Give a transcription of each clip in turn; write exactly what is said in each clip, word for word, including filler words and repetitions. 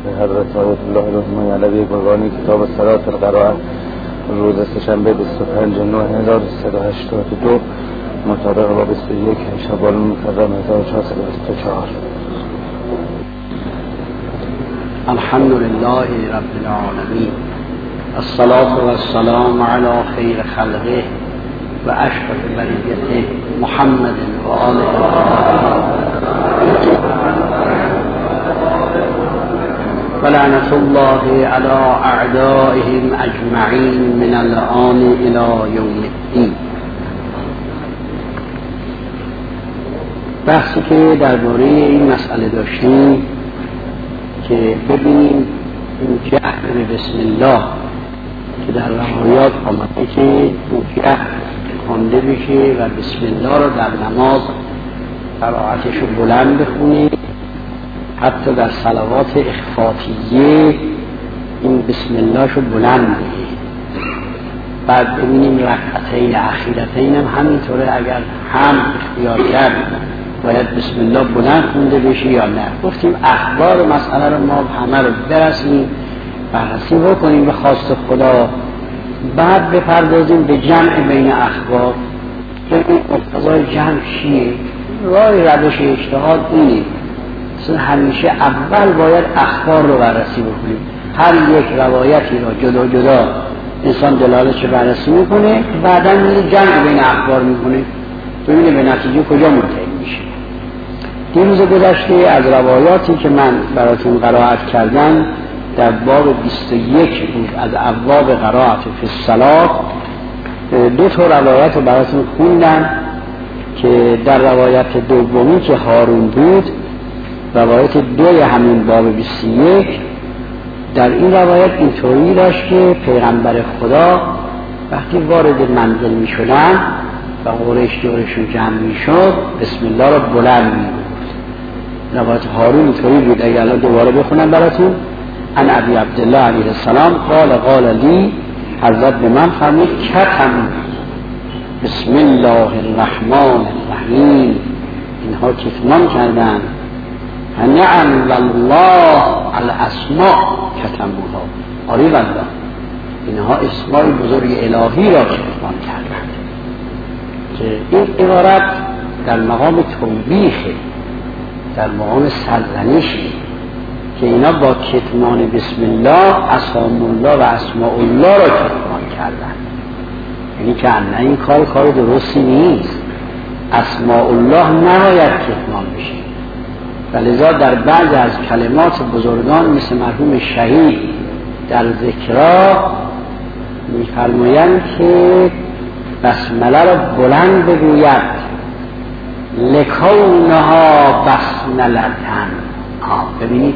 حضرت آیت الله رحمانی علیه قربانی کتاب صلات القرائه روز سه‌شنبه بیست و پنج نوامبر هزار و سیصد و هشتاد و دو مطابق با بیست و یک شوال مکرم هزار و چهارصد و بیست و چهار. الحمد لله رب العالمین، الصلاة والسلام علی خیر خلقه و اشرف بریته محمد و آله و لعنت الله علی اعدائهم اجمعین من الآن الی یوم الدین. بحثی که درباره این مسئله داشتیم که ببینیم این جهر به بسم الله که در روایات آمده که این جهر خوانده بشه و بسم الله رو در نماز قرائتش رو بلند بخونی، حتی در صلوات اخفاتیه این بسم الله رو بلند بگی. بعد ببینیم رکعتین اخیرتین هم همینطوره، اگر هم اختیار کرد باید بسم الله بلند خونده بشه یا نه. گفتیم اخبار مسئله رو ما همه رو برسیم بررسی بکنیم به خواست خدا، بعد بپردازیم به جمع بین اخبار. ببین مقتضای جمع چیه؟ راه روش اجتهاد اینه، مثلا همیشه اول باید اخبار رو بررسی بکنیم، هر یک روایتی رو جدا جدا انسان دلالتش بررسی میکنه، بعدا میره جمع بین اخبار میکنه، ببینه به نتیجه کجا منتهی میشه. دیروز گذشته از روایاتی که من براتون قرائت کردم در باب بیست و یک بود از ابواب قرائت فی الصلاة، دو تا روایت رو براتون خوندم که در روایت دومی که هارون بود، روایت دوی همین باب بیست و یک، در این روایت اینطوری داشت که پیغمبر خدا وقتی وارد منزل می شدن و قریش دورشون جمع می شد بسم الله رو بلند می بود. روایت هارون اینطوری بود، اگر الان دوباره بخونم براتون. ان ابی عبدالله علیه السلام قال قال لی، حضرت به من فرمود کتم بسم الله الرحمن الرحیم، اینها کتمان کردن. نعم والله الاسماء کتموها، آری والله اینها اسمای بزرگ الهی را کتمان کردن. که این عبارت در مقام توبیخه، در مقام سرزنشه که اینا با کتمان بسم الله اسام الله و اسماء الله را کتمان کردن. یعنی که نه این کار کار درستی نیست، اسماء الله نباید کتمان بشه. ولذا در بعض از کلمات بزرگان مثل مرحوم شهید در ذکرها می‌فرمایند که بسمله را بلند بگوید لکونها بسملتن. ببینید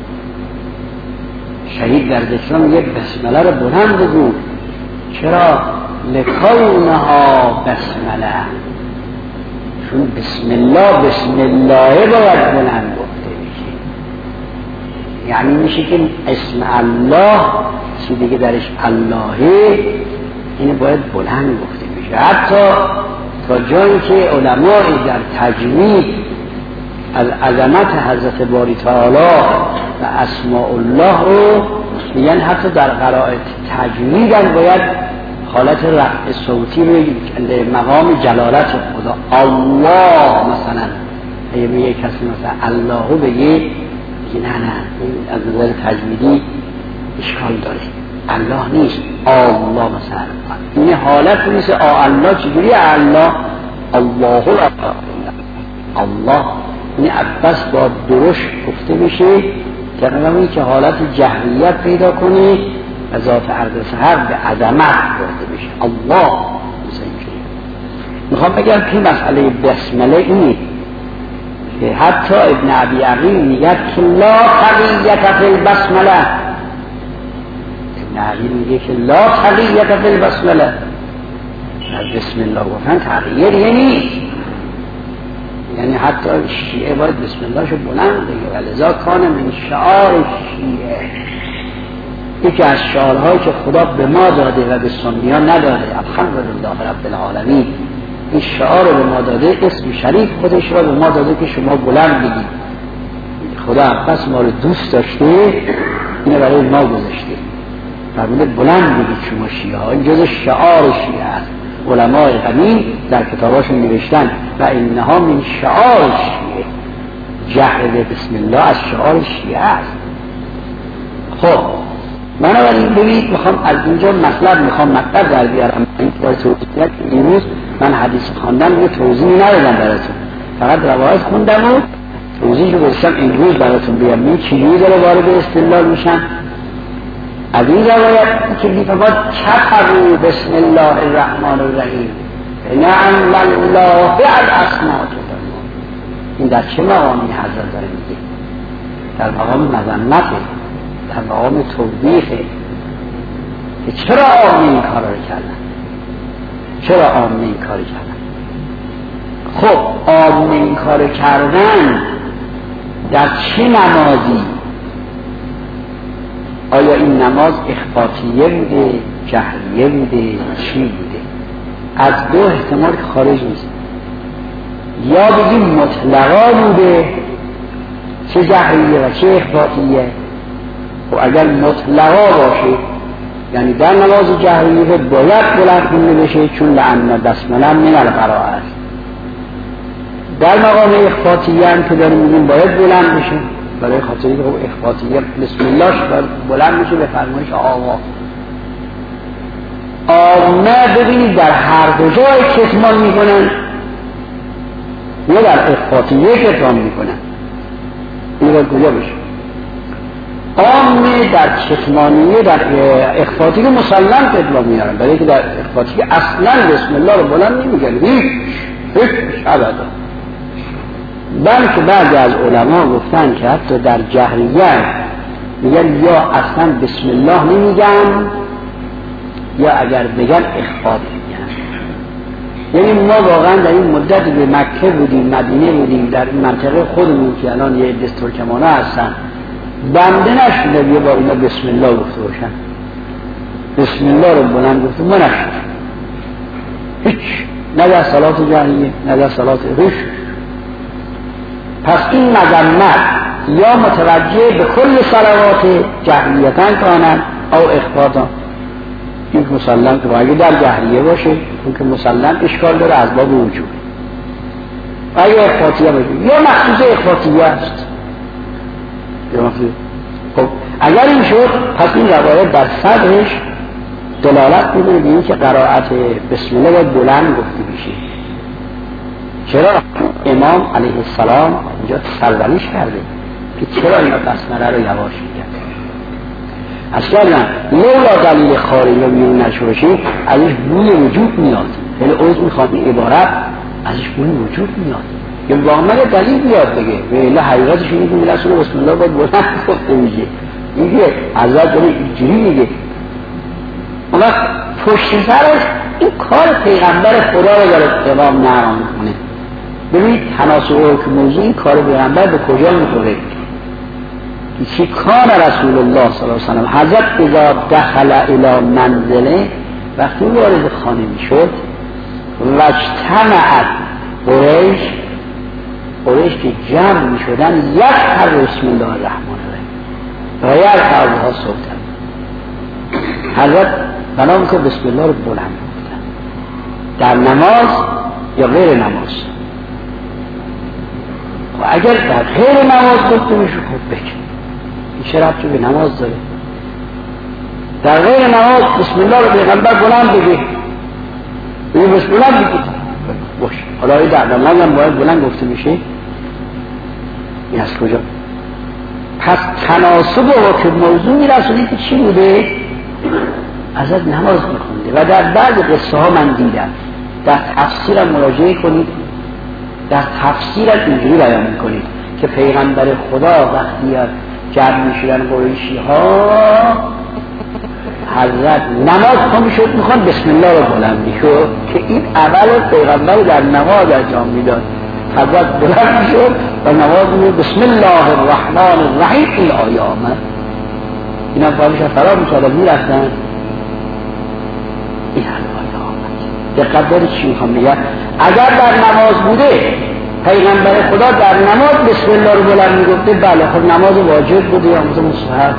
شهید در ذکرها میگه بسمله را بلند بگو. چرا؟ لکونها بسمله، چون بسم الله بسم الله باید بلند گفته بشه. یعنی میشه که اسم الله چیزی که درش اللهه اینه باید بلند گفته بشه. حتی تا جایی که علمای در تجوید از عظمت حضرت باری تعالی و اسماء الله رو میگن حتی در قرائت تجوید هم باید حالت رفع صوتی رو در مقام جلالت خدا الله مثلا اگه میگه کسی مثلا اللهو بگه نه نه این از نظر تجویدی اشکال داره، الله نیست الله مثلا. این حالت نیست آ الله چجوری الله الله الله این عباس با درشت گفته میشه که نمیدونی که حالت جهریت پیدا کنه و ذات عرض سحر به عظمت گفته بشه الله مثلا. میخوام بگم که مسئله بسمله اینه که حتی ابن ابی عقیل میگه که لا تقییت فی البسمله، ابن عقیل میگه که لا تقییت فی البسمله، از بسم الله گفتن تغییر نیست. یعنی حتی شیعه باید بسم الله شو بلند بگه. ولذا کان من شعار شیعه، یکی از شعارهایی که خدا به ما داده و به سنیان نداده، الحمدلله رب العالمین، این شعار رو به ما داده، اسم شریف خودش رو به ما داده که شما بلند بگید. خدا پس ما رو دوست داشته اینو برای ما گذاشته. فرموده بلند بگید شما شیعه ها، این جز شعار شیعه است. علمای قدیم در کتاباشون نوشتن و اینها من شعار شیعه، جهر به بسم الله از شعار شیعه است. خب بنابراین ببینید میخوام از اینجا مطلب میخوام مطلب در بیارم. این توضیحات امروز من حدیث خواندم یه توضیح ندادم براتون، فقط روایت خوندم و توضیح رو گذاشتم امروز براتون بیارم. این چیزی داره وارد استدلال میشن از این روایت که میفرماد کفروا بسم الله الرحمن الرحیم نعم الله الاسماء. این در چه مقامی حضرت داره میگه؟ در مقام مذمته، در مقام توبیخه که چرا عامه این کار رو کردن، چرا عامه این کار کردن. خب عامه این کار کردن در چه نمازی؟ آیا این نماز اخباتیه بوده، جهریه بوده، چی بوده؟ از دو احتمال که خارج نیست. یا بگیم مطلقا بوده، چه جهریه و چه اخباتیه. و اگر مطلقا باشه یعنی در نماز جهریه باید بلند خونده بشه، چون لعن بسمله من القراءه است. در مقام اخباتیه هم که داریم میگیم باید بلند بشه، برای خاطری که اخباتیه بسم الله بلند میشه به فرمایش آقا. آمه ببینید در هر دو جای کتمان میکنن یا در اخباتیه کتمان میکنن. این باید کجا بشه؟ آمه در کتمانیه در اخباتیه مسلم کتمان میارن، برای که در اخباتیه اصلا بسم الله رو بلند نمیگن، هیچ هیچ ابدا. بلکه بعضی از علما گفتن که حتی در جهریه میگن یا اصلا بسم الله نمیگن یا اگر بگن اخفاء میگن. یعنی ما واقعا در این مدت به مکه بودیم، مدینه بودیم، در منطقه خودمون که الان یه عده ترکمانا هستن، بنده نشده یه بار اینا بسم الله گفته باشن، بسم الله رو بلند گفته ما نشد، هیچ، نه در صلات جهریه نه در صلات هیچ. پس این مذمت یا متوجه به کل صلوات جهریتن کانن او اخباتان، این مسلم که اگه در جهریه باشه اون که مسلم اشکال داره از باب وجود، اگه اخباتیه باشه یا مخصوص اخباتیه است. خب اگر این شد پس این روایت در صدرش دلالت میکنه به این که قرائت بسم الله باید بلند گفته بشه. چرا امام علیه السلام اینجا سرزنش کرده که چرا اینا بسمله رو یواش میگن؟ از کردن لولا دلیل خارجی رو بیرون نشوشید ازش بوی وجود میاد، یعنی عوض میخواد این عبارت ازش بوی وجود میاد یا واقعا دلیل بیاد بگه ولی حقیقتش اینه که رسول بسم الله باید بلند گفته میشه. میگه حضرت داره اینجوری میگه. اون وقت پشت سرش این کار پیغمبر خدا رو داره امام نقل میکنه. ببینید تناسب که موضوع این کار پیغمبر به کجا میخوره؟ که کان رسول الله صلی الله علیه و سلم حضرت اذا دخل الی منزله، وقتی وارد خانه میشد و اجتمعت قریش، قریش که جمع میشدن یک هر بسم الله الرحمن الرحیم و یک هر صوتن، حضرت بنام که بسم الله رو بلند گفتن در نماز یا غیر نماز. و اگر در غیر نماز گفته میشه خب بکن، این چه ربطی به نماز داره؟ در غیر نماز بسم الله رو پیغمبر بلند بگه، بگه بسم الله بگه باش. حالا این در نماز هم باید بلند گفته میشه. این از کجا؟ پس تناسب و که موضوع میرسونی که چی بوده؟ ازت نماز میخونده. و در بعض قصه ها من دیدم، در تفسیرم مراجعه کنید، در تفسیرم اینجوری بیان میکنید که پیغمبر خدا وقتی جمع میشدن قریشی ها حضرت نماز خوا میشد میخوان بسم الله رو بلند میشد که این اول پیغمبر در نماز انجام میداد. حضرت بلند میشد و نماز میشد بسم الله الرحمن الرحیم این آیه آمد. این هم فهمش فرار میشد میرفتن این هم آیه آمد. دقت دارید چی میخوام بگم؟ اگر در نماز بوده پیغمبر خدا در نماز بسم الله رو بلند میگفته؟ بله. خب نماز واجب بوده یا نماز مستحب؟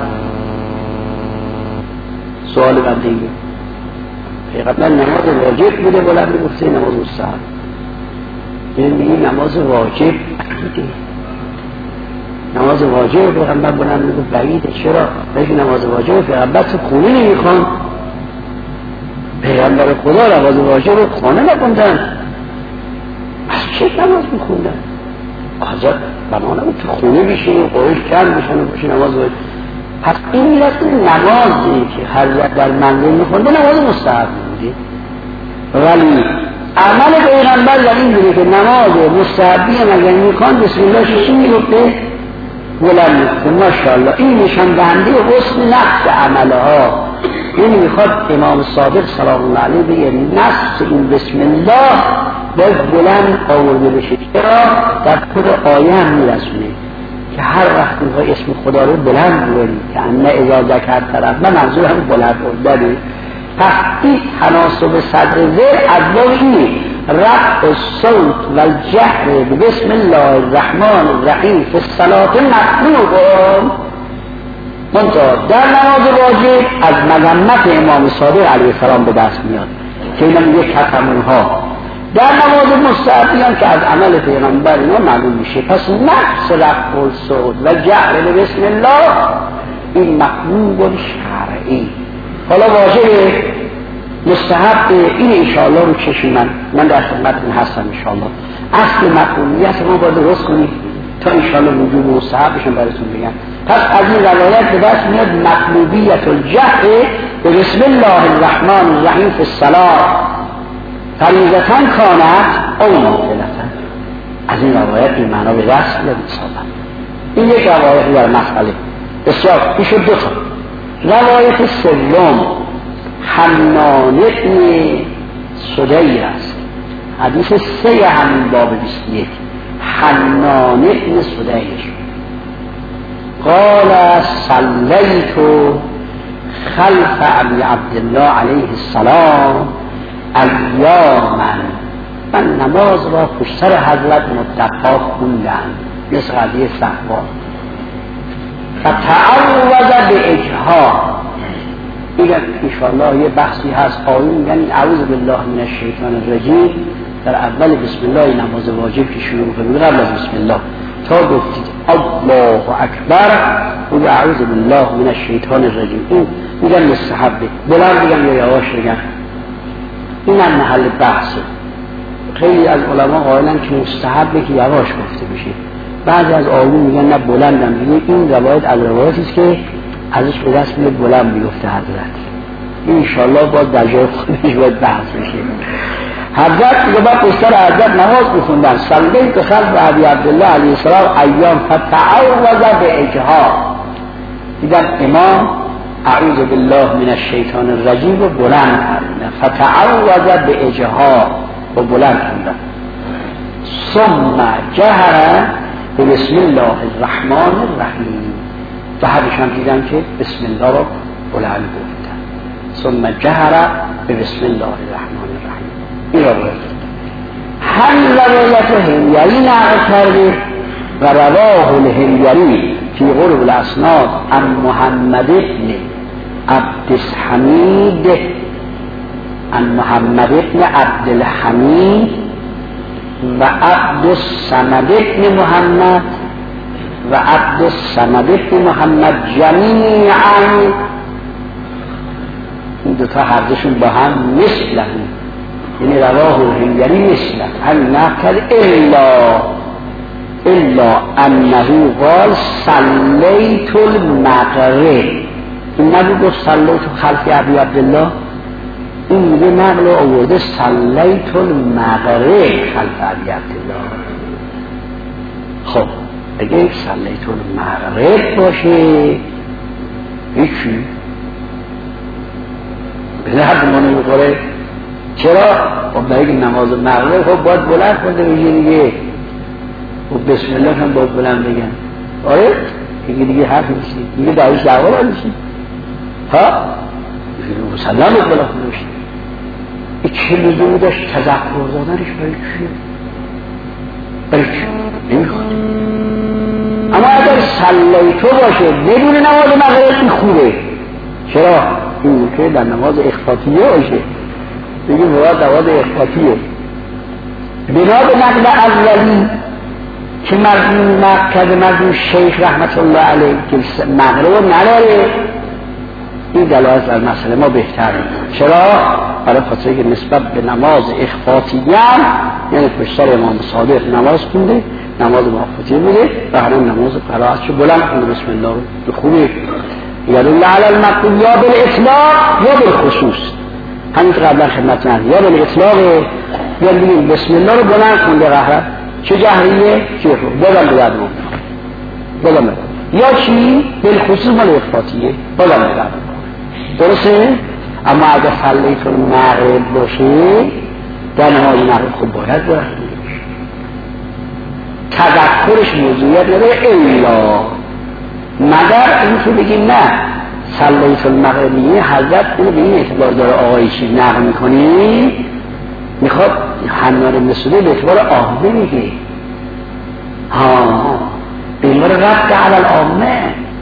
سوال بنده اینه. پیغمبر نماز واجب بوده بلند میگفته نماز مستحب؟ یعنی نماز واجب عقیده، نماز واجب پیغمبر بلند میگفت بعیده. چرا؟ بلکه نماز واجب پیغمبر تو خونه نمیخوان. پیغمبر خدا نماز واجب رو خانه نکندن، از چه نماز میخوندن؟ آزاد بنانه بود تو خونه بشین قوش کم بشن و بشین نماز واجب. پس این میرسه نمازی که حضرت در منزل میخونده نماز مستحب بوده، ولی عمل پیغمبر در این بوده که نماز مستحبی مگر میخوان بسم الله چی میگفته؟ بلند میگفته. ماشاءالله این نشان دهنده حسن نفس عملها. این میخواد امام صادق سلام الله علیه بگه نفس این بسم الله باید بلند آورده بشه. چرا؟ در خود آیه هم میرسونه که هر وقت میخوای اسم خدا رو بلند بگیری که انه اذا ذکرت طرف من منظور هم بلند برداری. پس این تناسب صدر ذهن از باب اینه رفع الصوت و الجهر بسم الله الرحمن الرحیم فی الصلاة مطلوب. منتها در نماز واجب از مذمت امام صادق علیه السلام به دست میاد که اینا میگه کتمونها. در نماز مستحبی هم که از عمل پیغمبر اینا معلوم میشه. پس نفس رفع الصوت و جهر بسم الله این مطلوب شرعی. حالا واجب مستحب این انشاءالله رو چشم من من در خدمتتون هستم انشاءالله. اصل مطلوبیت ما باید درست کنید تا انشاءالله وجوب مستحبشون براتون بگم. پس از این روایت به دست میاد مطلوبیت الجهر به بسم الله الرحمن الرحیم فی الصلاة فریضةً کانت او نافلةً. از این روایت این معنا به دست میاد انشاءالله. این یک روایت در مسئله بسیار میشه دو تا. روایت سوم حنان ابن سدیر است، حدیث سه همین باب بیست و یک. حنان ابن سدیر قال صلیت خلف ابی عبدالله علیه السلام ایاما، من نماز را پشت سر حضرت مدتها خوندم مثل قضیه صحبا. فتعوذ به اجهار. دیگر انشاءالله یه بحثی هست آیون یعنی اعوذ بالله من الشیطان الرجیم در اول بسم الله نماز واجب که شروع کنید قبل از بسم الله تا گفتید الله اکبر و اعوذ بالله من الشیطان الرجیم این میگن مستحبه. بلند بگم یا یواش بگم این هم محل بحثه. خیلی از علما قائلن که مستحبه که یواش گفته بشه. بعضی از آیون میگن نه بلندم میگه. این روایت از روایتی است که ازش به دست میاد بلند میگفته حضرت. انشاءالله باید در جای خودش باید بحث بشه. حضرت میگه بعد پشت سر حضرت نماز میخوندن صلیت خلف ابی عبدالله علیه السلام ایام فتعوذ به اجهار. دیدن امام اعوذ بالله من الشیطان الرجیم و بلند فتعوذ به اجهار و بلند خوندن. ثم جهر به بسم الله الرحمن الرحیم. بعدش هم دیدن که بسم الله را بلند گفتن. ثم جهر به بسم الله الرحمن الرحیم. این را روایت هم روایت همیری نقل کرده و رواه الهمیری فی قرب الاسناد عن محمد ابن عبدالحمید عن محمد ابن عبدالحمید و عبد الصمد ابن محمد و عبد الصمد ابن محمد جمیعا. این دوتا هر دوشون با هم مثل هم یعنی رواه الهمیری مثل هم نقل الا الا انه قال صلیت المغرب. این نبود گفت صلیت خلف ابی عبدالله. این میگه نقل آورده صلیت المغرب خلف ابی عبدالله. خب اگه یک صلیت المغرب باشه هیچی به درد ما نمیخوره. چرا؟ خب برای نماز مغرب خب باید بلند کنده بگه دیگه و بسم الله هم باید بلند بگن. آره دیگه دیگه حرف میشی دیگه دعویش دعوا را میشی ها مسلم بلند کنده بشی. این چه لزومی داشت تذکر دادنش برای چیه؟ بلکه نمیخواد. اما اگر صلیتو باشه بدون نماز مغرب این خوبه. چرا؟ این که در نماز اخفاطیه باشه، بگیم مراد نماز اخفاطیه. بنا به نقل اولی که مرحوم مکد مرحوم شیخ رحمت الله علیه که مغرب نداره، این دلالت بر مسئله ما بهتره. چرا؟ برای خاطر که نسبت به نماز اخفاطیه یعنی پشتر امام صادق نماز خونده، نماز اخفاطیه میده و همون نماز قرائتشو بلند خونده بسم الله رو به خوبی یدل علی المطلوب یا بالاطلاق یا بالخصوص. همین که قبلا خدمت نرد یا بالاطلاق یا بگیم بسم الله رو بلند خونده قهرت چه جهریه چه رو بلند بیاد رو بلند یا چی بالخصوص مال اخفاطیه بلند بیاد درسته؟ اما اگر صلیت المغرب باشه در نماز مغرب خب باید باید تذکرش موضوعیت نداره الا مگر این که بگیم نه صلیت المغربیه حضرت اونو به این اعتبار داره آقای چی نقل میکنی میخواد حنان مسئوله به اعتبار آهده میگه ها به این بار رفت علال آمه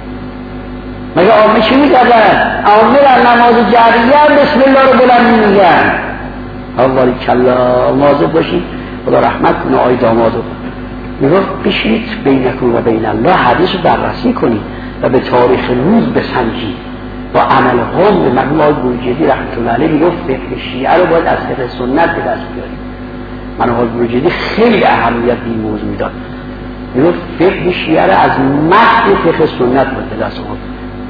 مگه آمه چی میگردن؟ آمه در نماز جریه بسم الله رو بلند میگن. آواری کلا مواظب باشید خدا رحمت کنه آی دامادو میگفت بشید بینکون و بین الله حدیث رو بررسی کنید و به تاریخ روز بسنجید با عمل هم به مرحوم آقای بروجردی رحمت الله علیه میگفت فقه شیعه رو باید از فقه سنت به دست بیاریم. من آقای بروجردی خیلی اهمیت به این موضوع میداد، میگفت فقه شیعه رو از متن فقه سنت باید به دست آورد.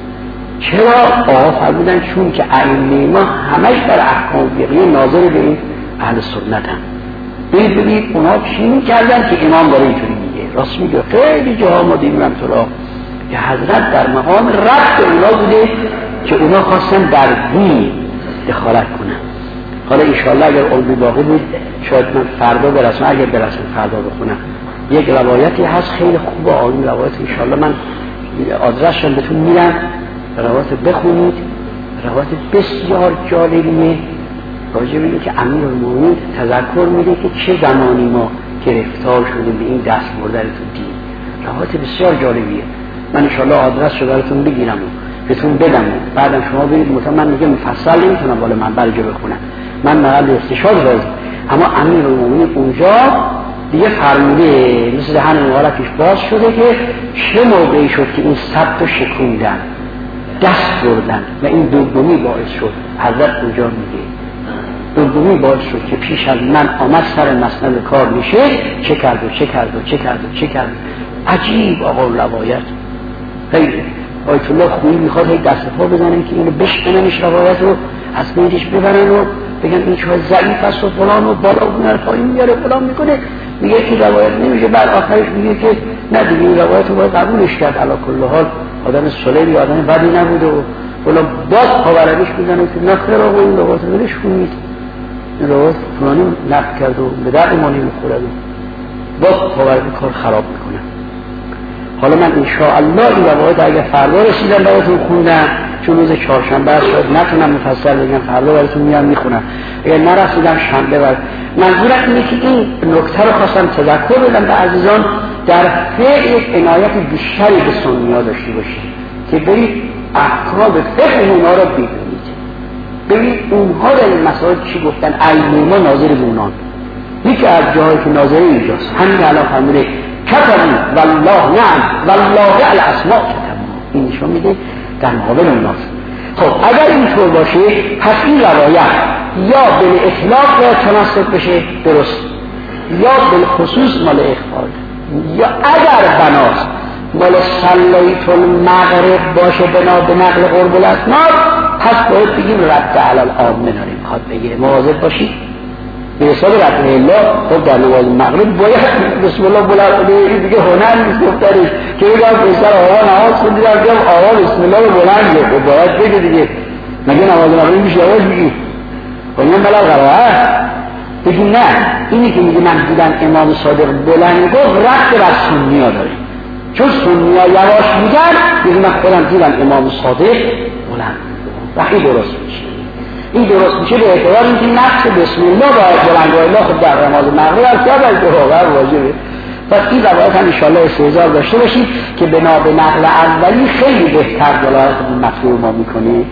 چرا؟ آقا فرمودن چون که ائمه ما همش در احکام فقهی ناظر به این اهل سنت هم. ببینید ببینید اونا چی میکردن که امام داره اینطوری میگه. راست میگه خیلی جاها ما دیدیم طلا که حضرت در مقام رد اونا بوده که اونا خواستن در دین دخالت کنن. حالا انشاءالله اگر علمی باقی بود شاید من فردا برسم، اگر برسم فردا بخونم. یک روایتی هست خیلی خوبه آن روایت، انشاءالله من آدرسشون بهتون میدم، روایت بخونید. روایت بسیار جالبیه راجع به اینکه امیرالمومنین تذکر میده که چه زمانی ما گرفتار شدیم به این دست بردن تو دین. روایت بسیار جالبیه. من انشاءالله آدرس رو براتون بگیرم و بهتون بدم، بعدم شما برید مطمئن. من میگم مفصل نمیتونم بالا من برجا بخونم، من محل استشهاد راضی. اما امیرالمومنین اونجا دیگه فرموده مثل همین مبارکش باز شده که چه موقعی شد که این سبت رو شکوندن دست بردن و این دومی باعث شد. حضرت اونجا میگه دومی باعث شد که پیش از من آمد سر مسند کار میشه چه کرد و چه کرد و چه کرد و چه کرد. عجیب آقا روایت خیلی آیت الله خویی میخواد هی دست پا بزنن که اینو بشکننش روایت رو از بیدش ببرن و بگن این چه ضعیف است و فلان و بالا بونر پایین میاره فلان میکنه. میگه این روایت نمیشه. بعد آخرش میگه که نه دیگه این روایت رو باید قبولش کرد. علی کل حال آدم صلیبی آدم بدی نبوده و فلان باز پاورقیش بزنن که نخیر آقا این روایت رو ولش کنید، این روایت فلانی نقل کرد و به درد ما نمیخورد و باز پاورقی کار خراب میکنه. حالا من انشاءالله این روایت اگر فردا رسیدم براتون خوندم، چون روز چهارشنبه است شاید نتونم مفصل بگم، فردا براتون میام میخونم. اگر نرسیدم شنبه بر منظورم اینه که این نکته رو خواستم تذکر بدم به عزیزان در فقه یک عنایت بیشتری به سنی‌ها داشته باشید که برید احکام فقه اونها رو ببینید، ببینید اونها در این مسائل چی گفتن. ائمه ما ناظر به اونان. یکی از جاهایی که ناظر اینجاست همین الان فرموده کتبی والله نعم والله الاسماء کتبی، این نشون میده در مقابل اوناست. خب اگر اینطور باشه پس این روایت یا بالاطلاق باید تناسب بشه درست، یا بالخصوص مال اخبار، یا اگر بناست مال صلیت المغرب باشه بنا به نقل قرب الاسناد پس باید بگیم رد علی العامه داریم خواد بگیره. مواظب باشید به حساب رد الله. خب در نماز مغرب باید بسم الله بلند کنید، دیگه هنر نیست گفتنش که بگم پسر آقا نماز خوندیدم بگم آقا بسم الله رو بلند گفت و باید بگه دیگه. مگه نماز مغرب میشه آواز بگی و این بلا قرائه بگی نه. اینی که میگه من دیدم امام صادق بلند گفت رد بر سنی‌ها داریم، چون سنی‌ها یواش میگن میگه من خودم دیدم امام صادق بلند و این درست میشه. این درست میشه به اعتبار اینکه نفس بسم الله باید بلند و الا خود در نماز مغرب از جا باید واقعا واجبه. پس این روایت هم انشاءالله استعزار داشته باشید که بنا به نقل اولی خیلی بهتر دلالت به مطلوب ما میکنه.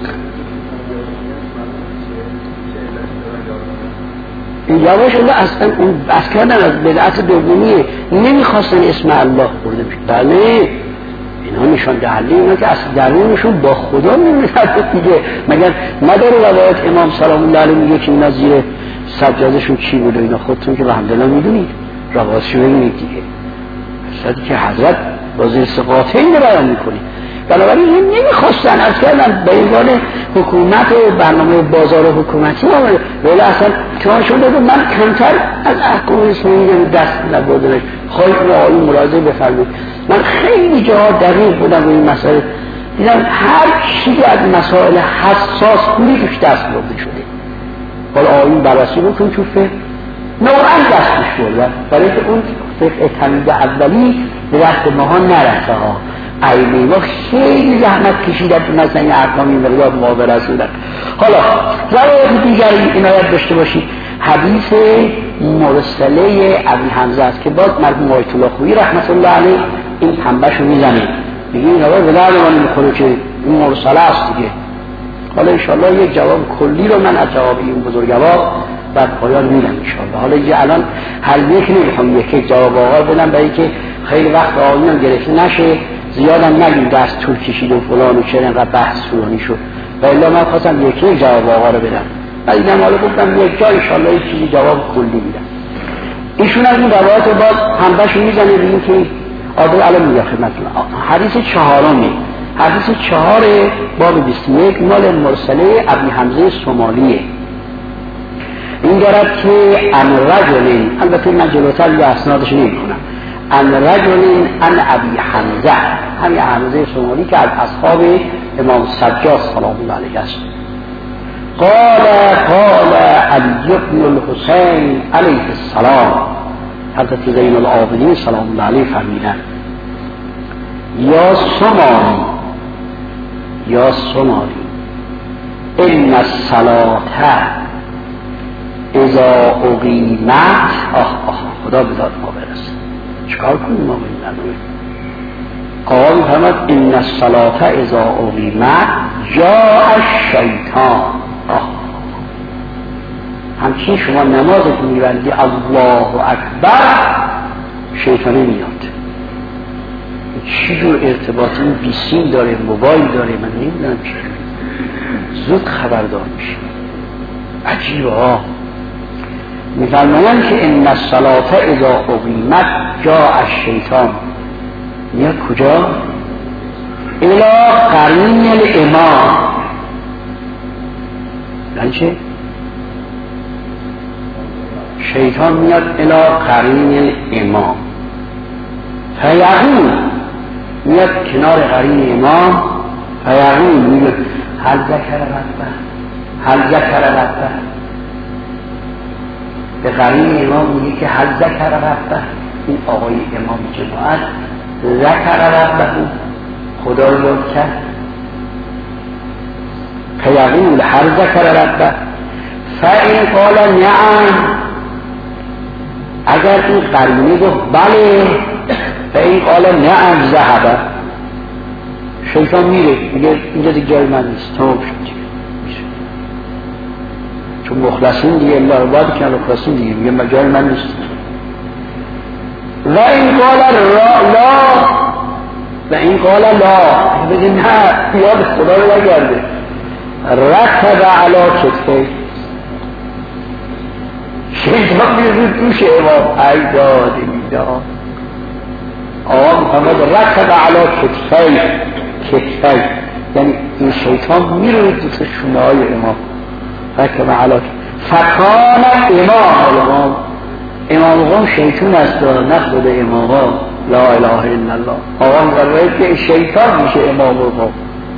این جوابش اون اصلا اون بس کردن از بدعت دومیه، نمیخواستن اسم الله برده بشه. بله اینا نشان دهنده اینا که اصلا درونشون با خدا نمیرد دیگه. مگر نداره روایت امام سلام الله علیه میگه که اینا زیر سجادهشون چی بود و اینا خودتون که الحمدلله میدونید روایتشو ببینید دیگه. اصلا که حضرت با زیر سقاطه این رو بیان میکنید. بنابراین این نمیخواستن از کردن به عنوان حکومت و برنامه بازار و حکومتی آمده ولی اصلا چهارشون دادم من کمتر از احکام اسلامی دست نبردنش. خواهی که آقایی ملاحظه بفرمید من خیلی جاها دقیق بودم به این مسئله، دیدم هر چی از مسائل حساس پولی توش دست برده شده. حالا آقایی بررسی بکن تو فقه نوعا دستش بردن برای که اون فقه تمیز اولی به دست ماها نرسه ها. ایمه ما خیلی زحمت کشیدن تو مثلا این احکامی مقدار معاوره شدن. حالا روایت دیگری عنایت داشته باشید. حدیث مرسله ابی حمزه است که باز مرحوم آیت الله خویی رحمت الله علیه این پنبهشو میزنه میگه این روایت به درد ما نمیخوره که این مرسله است دیگه. حالا انشاءالله یک جواب کلی رو من از جواب این بزرگوار بعد پایان میدم انشاءالله. حالا یه الان هر یک نمیخوام یک یک جواب آقا بدم برای که خیلی وقت آقایون گرفته نشه زیادم نگیم دست طول کشید و فلان و چه اینقدر بحث طولانی شد و الا من خواستم یک یک جواب آقا رو بدم و دیدم حالا گفتم یک جا انشاءالله یک چیزی جواب کلی میدم. ایشون از این روایت باز همبهشون میزنه بگیم که عادل الان میگه خدمتتون حدیث چهارمی حدیث چهار باب بیست و یک مال مرسله ابی حمزه سومالیه. این دارد که ان رجل، البته من جلوتر یا اسنادش نمی‌خونم، ان رجل ان ابی حمزه، همین حمزه سومالی که از اصحاب امام سجاد سلام الله علیه است. قال قال علی بن الحسین علیه السلام، حضرت زین العابدین سلام الله علیه فرمیدن یا سومالی یا سومالی ان الصلاة اذا اقیمت، آه آه خدا بداد ما برسه چکار کنیم ما به این نداره. قال فرمد ان الصلاة اذا اقیمت جاء الشیطان. آه همچین شما نمازتون میبردی الله اکبر شیطانه میاد. چی جور ارتباطی این بیسیم داره موبایل داره من نمیدونم چی زود خبردار میشه. عجیبه ها. میفرمایند که ان الصلاة اذا اقیمت جاء الشیطان میاد کجا؟ الی قرین الامام. یعنی چه؟ شیطان میاد الی قرین الامام فیقول، میاد کنار قرین امام فیقول میگه هل ذکر ربه هل ذکر ربه. به قرین امام میگه که هل ذکر ربه، این آقای امام جماعت ذکر ربه خدا رو یاد کرد. فیقول هل ذکر ربه فإن قال نعم، اگر این قرینه گفت بله فإن قال نعم ذهب، شیطان میره میگه اینجا دیگه جای من نیست تمام شد میشه. چون مخلصین دیگه الله عباد که مخلصین دیگه میگه جای من نیست. و این قال لا و این قال لا بگه نه یاد خدا رو نگرده رکب علی کتفه، شیطان میره دوش امام ای دادی میداد آقا محمد رکب علی کتفه کتفه، یعنی این شیطان میره دوش شونه های امام رکب علی فکان امام القوم، امام القوم شیطان است نه خود امام ها. لا اله الا الله. آقا میگه که شیطان میشه امام القوم.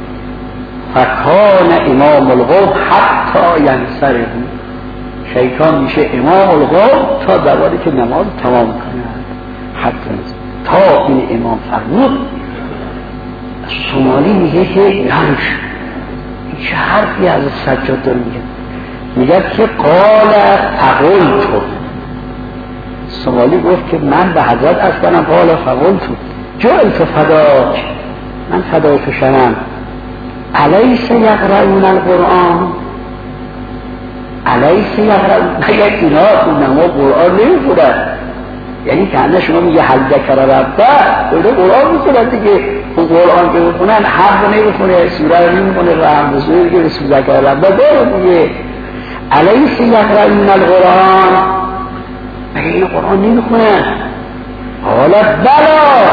فکان امام القوم حتی ینصرف، شیطان میشه امام القوم تا زمانی که نماز تمام کنه. حتی تا این امام فرمود سومالی میگه که نمش چه حرفی از سجاد داره میگه، میگه که قال اقول تو سومالی گفت که من به حضرت از کنم حالا فقلت جعلت فداک، من فدای تو شدم. الیس یقرؤون القرآن، الیس یقرؤون، مگر اینا نما قرآن نمیخونن؟ یعنی که شما میگه هل ذکر ربه، اونا قرآن میخونن دیگه. اون قرآن که میخونن حرف نمیخونه، سوره رو نمیخونه، رحم بسوره دیگه رسول ذکر ربه داره دیگه. الیس یقرؤون القرآن، مگر این قرآن نمیخونن؟ قال بلا،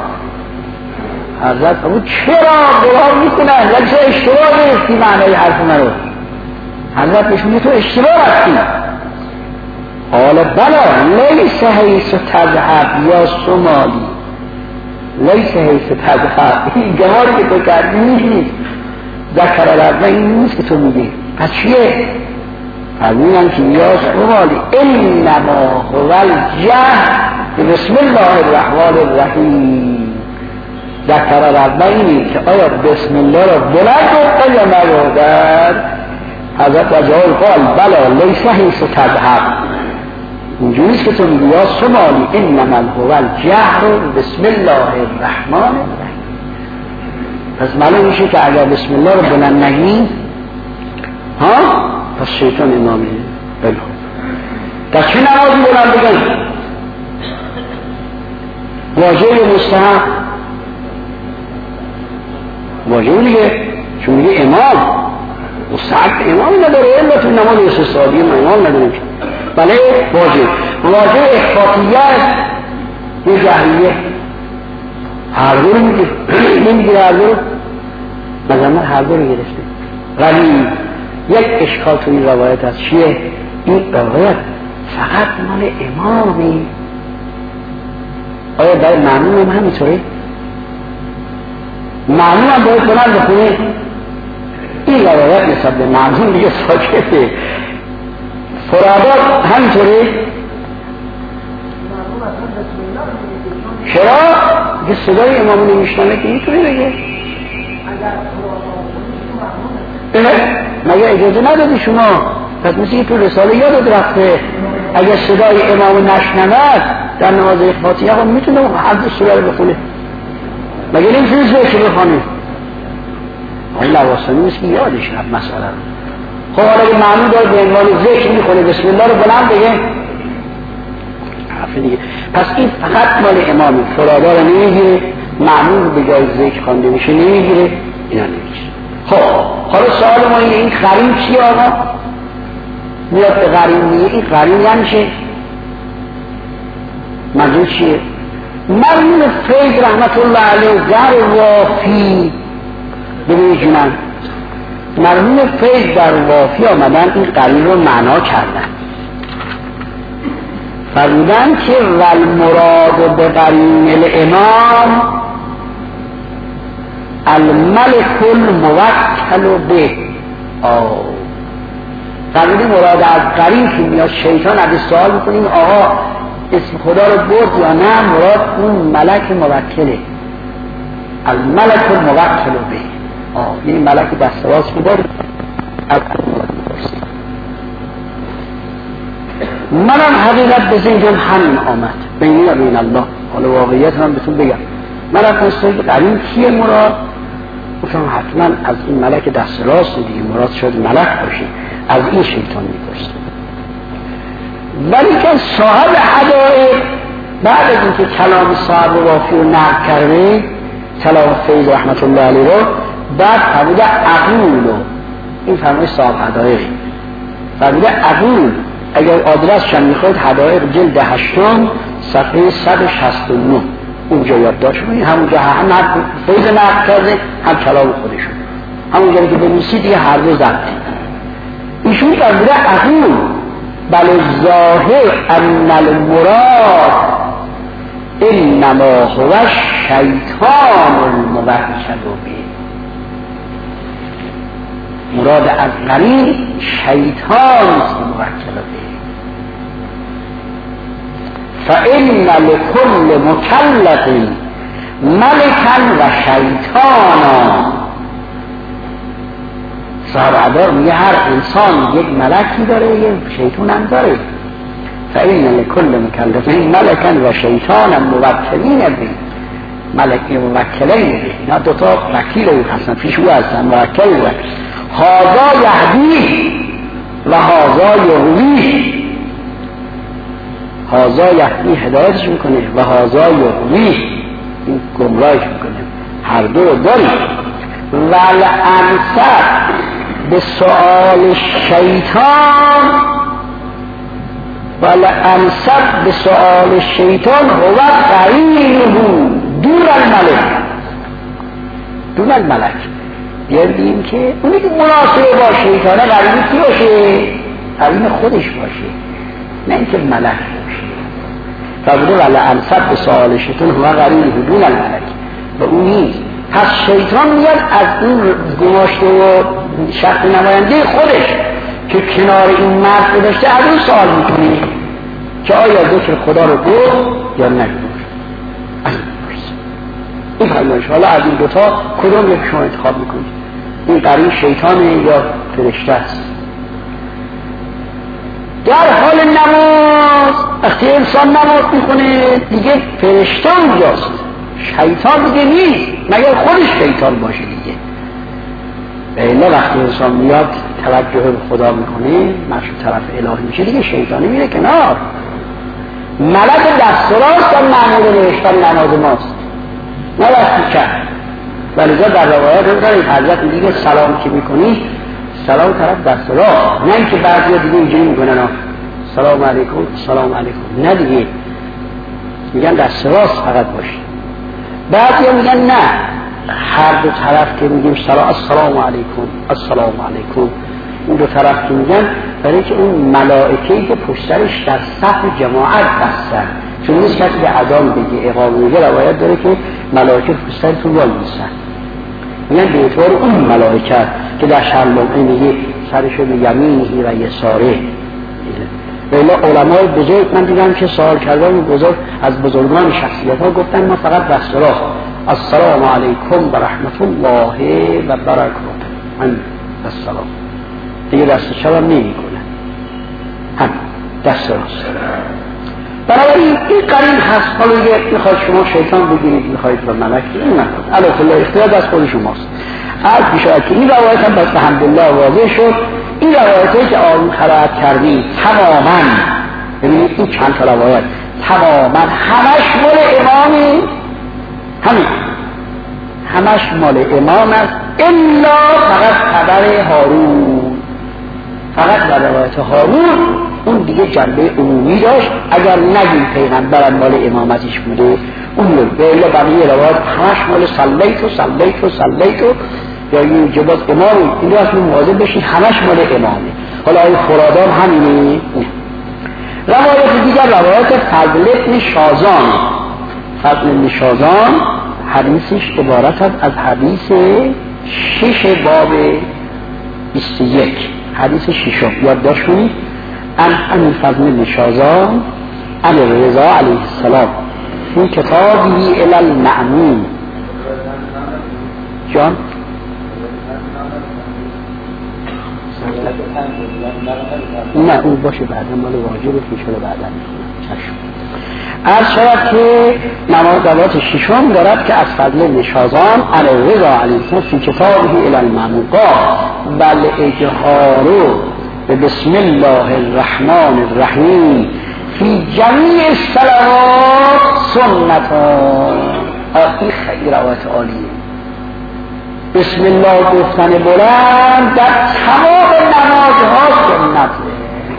حضرت فرمود چرا قرآن میکنن؟ ولی چه اشتباه نیستی معنی حرف منو؟ حضرت بهشون تو اشتباه هستی. قال بلا لیس حیث تذهب یا سومالی، لیس حیث تذهب، این گماری که تو کردی نیست. ذکر ربه این نیست که تو میگی. پس چیه؟ فرمودن که یا سومالی انما هو الجهر بسم الله الرحمن الرحیم. ذکر ربه اینی که آیا بسم الله را بلند گفتن یا نگفتن؟ حضرت رجال قال بلا لیس حیث تذهب، اینجوریست که تو میگی یا سومالی انما هو الجهر بسم الله الرحمن الرحیم. پس معلوم میشه که اگر بسم الله رو بلند نگی ها پس شیطان امامه. بله در چه نمازی بلند بگن؟ واجب مستحب، واجب دیگه، چون میگه امام مستحب امام نداره، الا تو نماز استثنایی امام نداره. بله واجب، واجب اخفاقیت یه جهریه، هر دو رو میگه نمیگیره، هر دو رو مزمت هر دو رو گرفته. ولی یک اشکال توی این روایت هست. چیه؟ این روایت فقط مال امامی. آیا برای معنون هم همینطوره؟ معنون هم باید بلند بخونه؟ این روایت نسبت به معنون دیگه ساکته. فرادات همینطوره؟ چرا؟ که صدای امام نمیشنانه که اینطوری بگه. مگه اجازه ندادی شما؟ پس مثل که تو رساله یادت رفته اگر صدای امام نشنود در نماز فاتحه هم میتونه حد سوره رو بخونه. مگه نمیتونه ذکر بخونه؟ این لواسانی نیست که یادش رفت مسئله رو. خب حالا اگه معنی داره به عنوان ذکر میخونه بسم الله رو بلند بگه حرف دیگه. پس این فقط مال امامی، فرادا رو نمیگیره، معنی رو به جای ذکر خوانده میشه نمیگیره، اینا نمیگیره. خب حالا سوال ما اینه این قرین چیه آقا؟ میاد به قرین میگه این قرین یعنی چه؟ منظور چیه؟ مرمون فیض رحمت الله علیه در وافی ببینید جونم، مرمون فیض در وافی آمدن این قرین رو معنا کردن، فرمودن که والمراد به قرین الامام الملك الموکل به. آه فرمودی مراد از قرین که میاد شیطان از سوال میکنیم آقا اسم خدا رو برد یا نه، مراد اون ملک موکله، الملك الموکل به. آه یعنی ملک دست راست که داره از منم حقیقت به ذهنم همین آمد بینی و بین الله. حالا واقعیت هم بهتون بگم، من رفتم قرین کیه مراد؟ گفتم حتما از این ملک دست راست دیگه مراد شد ملک باشه، از این شیطان میپرسه. ولی که صاحب حدائق بعد از اینکه کلام صاحب وافی رو نقل کرده، کلام فیض رحمت الله علیه رو، بعد فرموده اقول رو، این فرموده صاحب حدائق فرموده اقول. اگر آدرس شم میخواید حدائق جلد هشتم صفحه صد و شصت و نه اونجا یاد داشت کنید، همونجا هم فیض نقل کرده هم کلام خودشون، همونجا که بنویسید دیگه هر دو ضبطه. ایشون فرموده اقول بل ظاهر ان المراد انما هو شیطان الموکل به. مراد از قرین شیطان است موکل به. فإن لكل مكلف ملكا و شیطانا. صاحب عدار میگه هر انسان یک ملکی داره یک شیطان هم داره. فإن لكل مکلفین ملکا و شیطانا موکلین به، ملکی موکلین به، اینا دوتا وکیل او هستن، پیش او هستن، موکل او هستن. هذا یهدی و هذا یغوی، هذا یهدی هدایتش میکنه و هذا یغوی این گمراهش میکنه، هر دو رو داری. والانصر به سؤال شیطان، والانصر به سؤال شیطان هو قرینه دون الملک، دون الملک. بیاردیم که اونی که مناسبه با شیطانه قرینه کی باشه؟ قرینه خودش باشه، نه اینکه ملک باشه. فرموده والانصر به سؤال شیطان هو قرینه دون الملک، و اون نیست. پس شیطان میاد از این گماشته و شخص نماینده خودش که کنار این مرد گذاشته از اون سوال میکنه که آیا ذکر خدا رو گفت یا نگفت. از این پرس این فرمایش، حالا از این دوتا کدوم یک شما انتخاب میکنید؟ این قرین شیطانه یا فرشته است؟ در حال نماز وقتی انسان نماز میکنه دیگه فرشته اونجاست، شیطان دیگه نیست، مگر خودش شیطان باشه دیگه. بله وقتی انسان میاد توجه به خدا میکنه، مشو طرف الهی میشه، دیگه شیطانی میره کنار. ملک دست راست هم معمول نوشتن نماز ماست، نه دست چپ. ولذا در روایات هم داریم حضرت میگه سلام که میکنی سلام طرف دست راست، نه اینکه بعضی دیگه اینجوری میکنن سلام علیکم سلام علیکم، نه دیگه میگن دست راست فقط باشه. بعضی میگن نه، هر دو طرف که میگیم سلام السلام علیکم السلام علیکم، این دو طرف که میگن برای که اون ملائکه‌ای که پشترش در صف جماعت بستن، چون نیست کسی به اذان بگه اقامه میگه، روایت داره که ملائکه پشترتون وای میسن، میگن به اعتبار اون ملائکه که در شرمه میگه سرشو به یمینی و یساره. بله علمای بزرگ من دیدم که سوال کردن بزرگ از بزرگان شخصیت ها گفتن ما فقط دست راست السلام علیکم و رحمت الله و برکاته، من السلام دیگه دست چپ هم نمی کنن، هم دست راست. بنابراین این قرین هست. حالا اگه میخواید شما شیطان بگیرید، میخواید به ملک، این نکنید، علاوه الله اختیار دست خود شماست. از بیشتر که این روایت هم بس الحمدلله واضح شد. این روایتی که آن قرائت کردیم تماما، ببینید این چند تا روایت تماما همش مال امامی، همین همش مال امام است، الا فقط خبر هارون، فقط در روایت هارون اون دیگه جنبه عمومی داشت، اگر نگیم پیغمبر مال امامتش بوده اون به الا بقیه روایت همش مال صلیت و صلیت و صلیت و یا این جباز امامی، این رو اصلا مواظب بشید همش مال امامه. حالا این فرادان همینه. روایت دیگر روایت فضل ابن شازان، فضل ابن شازان حدیثش عبارت است از حدیث شش باب بیست و یک، حدیث ششم یادداشت کنید. ان ان فضل ابن شازان ان رضا علیه السلام فی کتابه الی المأمون. جان نه اون باشه بعدا مال واجب که شده بعدا چشم. عرض شود که نمازات ششم دارد که از فضل ابن شازان علی رضا علیه السلام فی کتابه الی المأمون بل اجهارو به بسم الله الرحمن الرحیم فی جمیع الصلوات سنتان. این خیلی روایت عالیه. بسم الله گفتن بلند در تمام نمازها سنته،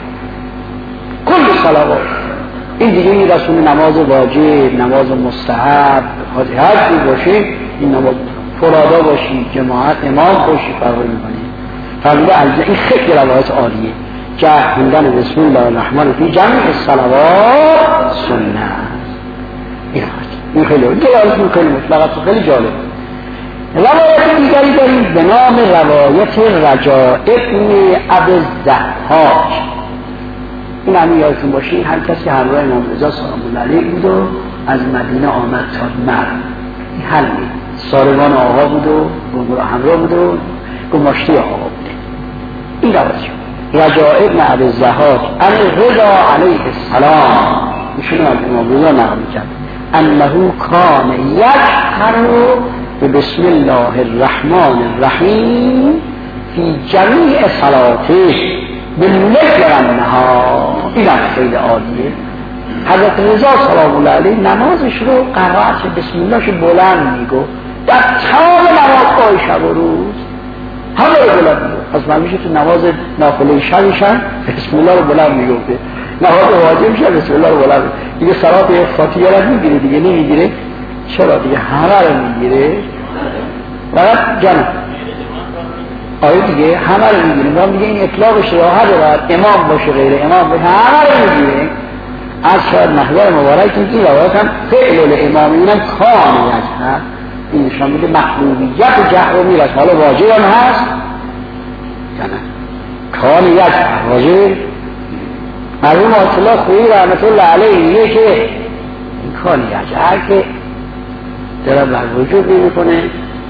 کل صلوات. این دیگه این رسول نماز واجب، نماز مستحب، هر چی باشه این نماز فرادا باشی، جماعت امام باشی فرقی میکنه. فرموده البته این خیلی روایت عالیه. جه خوندن بسم الله الرحمن فی جمع الصلوات سنت. این این خیلی جالب، این خیلی مطلقات خیلی جالب. روایت دیگری داریم به نام روایت رجاء ابن ابی الضحاک. این همین یادتون باشه، هر کسی که همراه امام رضا سلام الله علیه بود و از مدینه آمد تا مرد، این حل بود. سارگان آقا بود و گمراه همراه بود و گماشته آقا بود. این روایت شد. رجاء ابن ابی الضحاک ان رضا علیه السلام ایشون از امام رضا نقل می‌کرد انه کان یجهر بسم الله الرحمن الرحیم فی جمیع صلاته باللیل و النهار. اینم خیلی عالیه. حضرت رضا سلام الله علیه نمازش رو قرائت بسم اللهش بلند میگو در تمام نمازهای شب و روز همه رو بلند میگو. از من میشه تو نماز نافله شبش هم بسم الله رو بلند میگفته، نماز واجب شه بسم الله رو بلند میگو. دیگه صلات فاتحه رو میگیره دیگه نمیگیره؟ چرا دیگه همه رو میگیره. فقط جمع آیه دیگه همه رو میگیره. ما میگه این اطلاقش راحت دارد، امام باشه غیر امام باشه همه رو میگیره. از شاید محضر مبارک این روایت هم فعل الامام اینم کان یجهر، این نشان میده محبوبیت و جهر و میرس. حالا واجب هم هست یا نه؟ کان یجهر واجب. مرحوم آیت الله خویی رحمت الله علیه میگه که این کان یجهر که داره بر وجود نمیکنه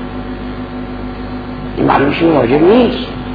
این معلومش واجب نیست.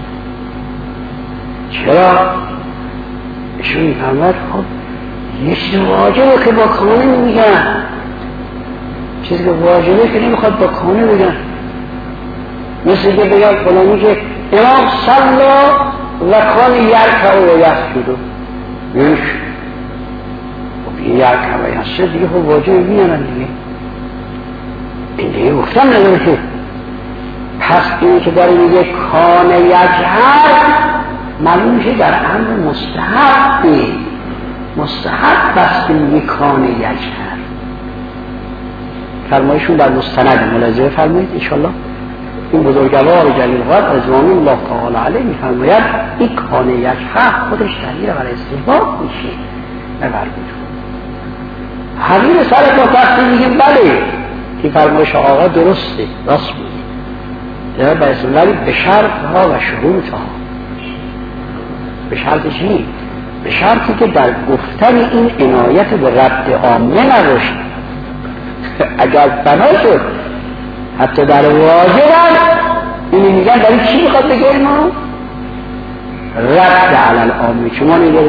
چرا؟ ایشون میفرماید خب یه چیز واجبه که با کانه میگن، چیزی که واجبه که نمیخواد با کانه بگن. مثل که بگن فلانی که امام صلا و کان یرکع و یسجد میش خب این یرکع و یسجد دیگه خب واجبه میانن دیگه. این دیگه گفتم نداره که پس این که داره میگه کان یجهر معلوم میشه در امر مستحبه. مستحب بست میگه کان یجهر. فرمایشون در مستند ملاحظه فرمایید انشالله. این بزرگوار جلیل قدر رضوان الله تعالی علیه میفرماید این کان یجهر خودش دلیل برای استحباب میشه نه بر وجوب. همین سر ما وقتی میگیم بله که فرمایش آقا درسته راست میگه در بسم الله به شرط ها و شروط ها. به شرط چی؟ به شرطی که در گفتن این عنایت به رد عامه نباشد. اگر بنا شد حتی در واجب هم اینی میگن در این چی میخواد بگه ما؟ رد علی العامه. شما نگه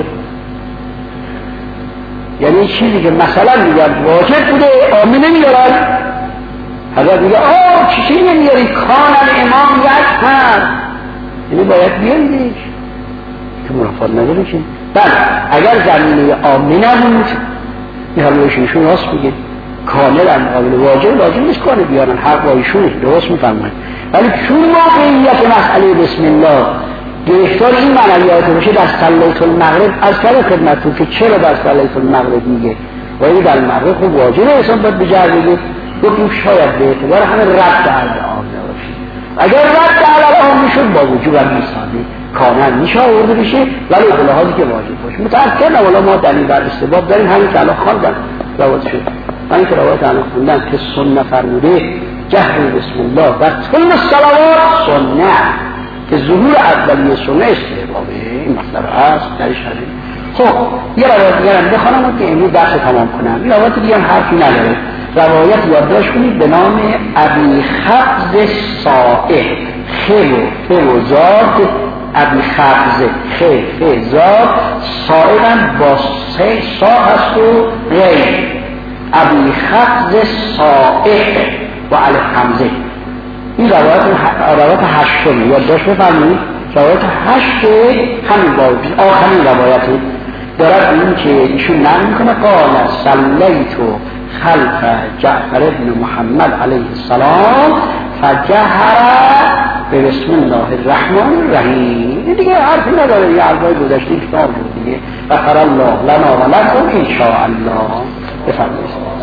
یعنی چیزی که مثلا میگن واجب بوده عامه نمیارن، حضرت میگه آه چی چی نمیاری کان الامام یجهر، یعنی باید بیاریدش که منافات نداره که. بله اگر زمینه عامه نبود این حلوشونشون راست میگه کامل هم قابل واجب لازم نیست کانه بیارن، حق با ایشونه درست میفرماید. ولی چون موقعیت مسئله بسم الله گرفتار این معنویات باشه در صلات المغرب از کل خدمتون که چرا در صلات المغرب میگه و این در المغرب خب واجب حساب باید بجر بگه گفتیم شاید به اعتبار همه رد علی عامه باشه. اگر رد علی عامه شد با وجوب هم میسازه کامل میشه آورده بشه ولی اطلاحاتی که واجب باشه. متأکدم ولی ما دلیل بر استباب داریم همین که الان خواندم روایت شد. من این که روایت الان خوندم که سنت فرموده جهر بسم الله و طول الصلوات سنت که ظهور اولیه سنت استحبابه. این مطلب هست در شریعت. خب یه روایت دیگه هم بخونم که امروز درس تمام کنم. این روایت دیگه هم حرفی نداره. روایت یادداشت کنید به نام ابی خبز صائغ خیل و زاد ابی خبز خیل خیل زاد صائغ با سه سا هست و غیر ابی خبز صائغ و علی حمزه. این روایت روایت هشتمه یادداشت بفرمایید. روایت هشت همین باب آخرین روایتی دارد این که ایشون نقل میکنه قال صلیت خلف جعفر ابن محمد علیه السلام فجهر به بسم الله الرحمن الرحیم. این دیگه حرفی نداره، یه حرفای گذشته کتاب بود دیگه. غفر الله لنا و لکم ان شاء الله. بفرمایید.